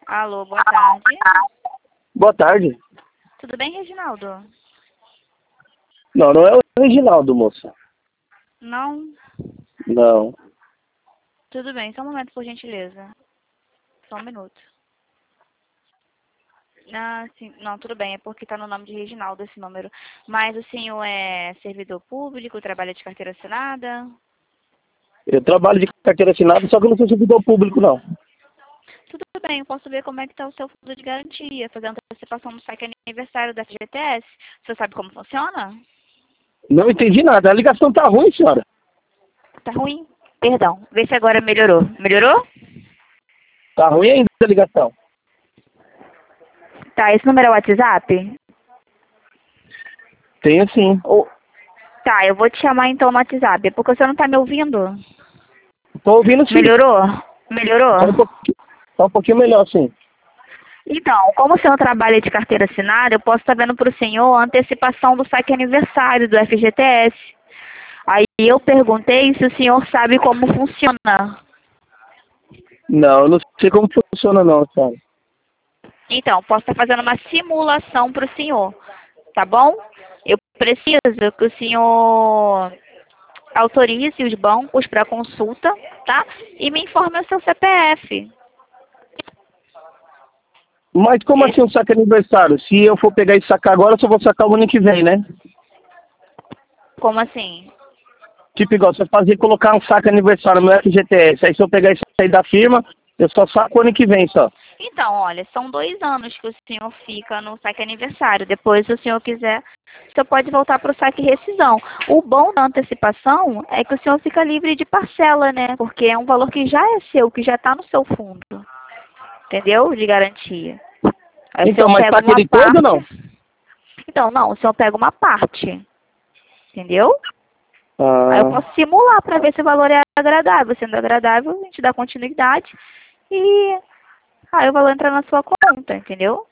Alô, boa tarde. Boa tarde. Tudo bem, Reginaldo? Não, não é o Reginaldo, moça. Não? Não. Tudo bem, só um momento, por gentileza. Só um minuto. Ah, sim. Não, tudo bem, é porque tá no nome de Reginaldo esse número. Mas o senhor é servidor público, trabalha de carteira assinada? Eu trabalho de carteira assinada, só que eu não sou servidor público, não. Tudo bem, eu posso ver como é que tá o seu fundo de garantia, fazendo antecipação do saque aniversário da FGTS. Você sabe como funciona? Não entendi nada. A ligação tá ruim, senhora. Tá ruim? Perdão, vê se agora melhorou. Melhorou? Tá ruim ainda a ligação. Tá, esse número é o WhatsApp? Tenho sim. Ou... Tá, eu vou te chamar então no WhatsApp, é porque você não tá me ouvindo. Tô ouvindo sim. Melhorou? Melhorou? Tá um pouquinho melhor, sim. Então, como o senhor trabalha de carteira assinada, eu posso estar vendo para o senhor a antecipação do saque aniversário do FGTS. Aí eu perguntei se o senhor sabe como funciona. Não, eu não sei como funciona não, senhora. Então, posso estar fazendo uma simulação para o senhor, tá bom? Eu preciso que o senhor autorize os bancos para consulta, tá? E me informe o seu CPF. Mas como assim um saque aniversário? Se eu for pegar e sacar agora, eu só vou sacar o ano que vem, né? Como assim? Tipo igual, se eu fazer colocar um saque aniversário no FGTS, aí se eu pegar e sair da firma, eu só saco o ano que vem só. Então, olha, são 2 anos que o senhor fica no saque aniversário. Depois, se o senhor quiser, o senhor pode voltar para o saque rescisão. O bom da antecipação é que o senhor fica livre de parcela, né? Porque é um valor que já é seu, que já está no seu fundo. Entendeu? De garantia. Aí o Então, senhor mas pega saca uma ele todo ou parte. não? Então, não, o senhor pega uma parte. Entendeu? Aí eu Ah, posso simular para ver se o valor é agradável. Sendo agradável, a gente dá continuidade. E aí o valor entra na sua conta, entendeu?